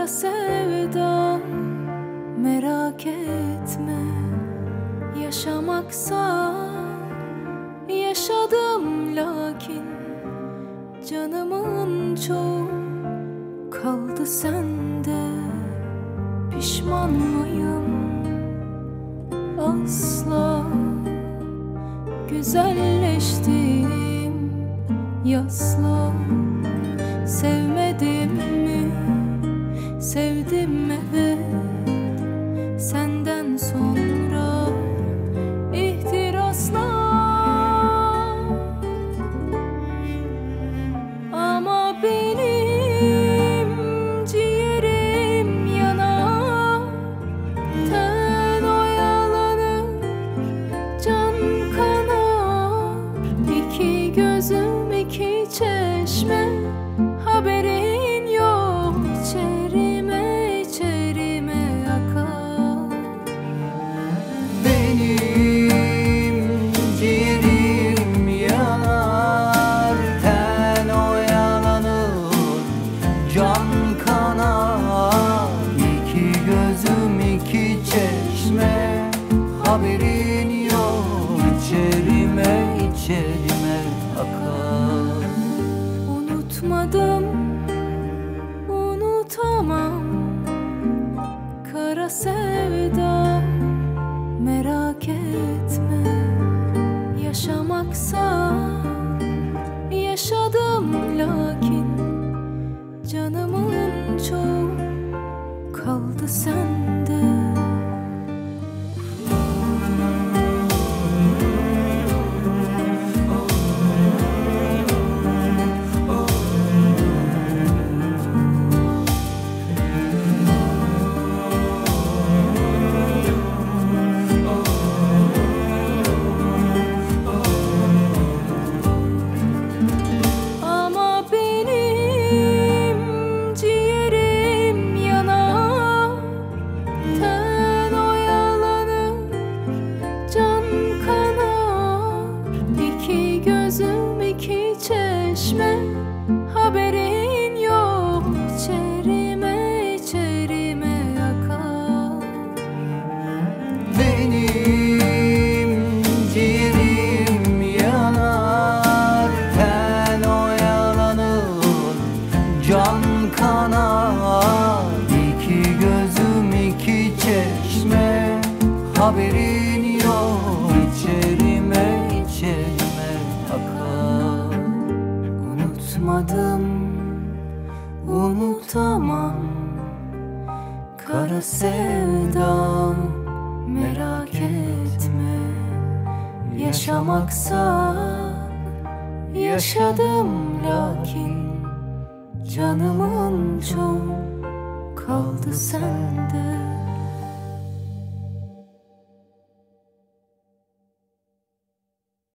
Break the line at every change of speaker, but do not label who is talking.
Kara sevda, merak etme, yaşamaksa yaşadım, lakin canımın çoğu kaldı sende. Pişman mıyım? Asla. Güzelleştim yasla. Sevmedim mi? Sevdim evet. Senden sonra ihtirasla. Ama benim ciğerim yanar, ten oyalanır, can kanar. İki gözüm iki çeşme, haberin yok, içerime içerime akar.
Benim ciğerim yanar, ten oyalanır, can kanar. İki gözüm iki çeşme, haberin yok, içerime içerime akar.
Unutmadım, unutamam. Kara sevda, merak etme, yaşamaksa yaşadım, lakin canımın çoğu kaldı sende. Çeşme, haberin yok, içerime içerime akar.
Benim ciğerim yanar, ten oyalanır, can kanar. İki gözüm iki çeşme, haberin yok, içerime içerime akar.
Unutmadım, unutamam. Kara sevda, merak etme, yaşamaksa yaşadım, lakin canımın çoğu kaldı sende.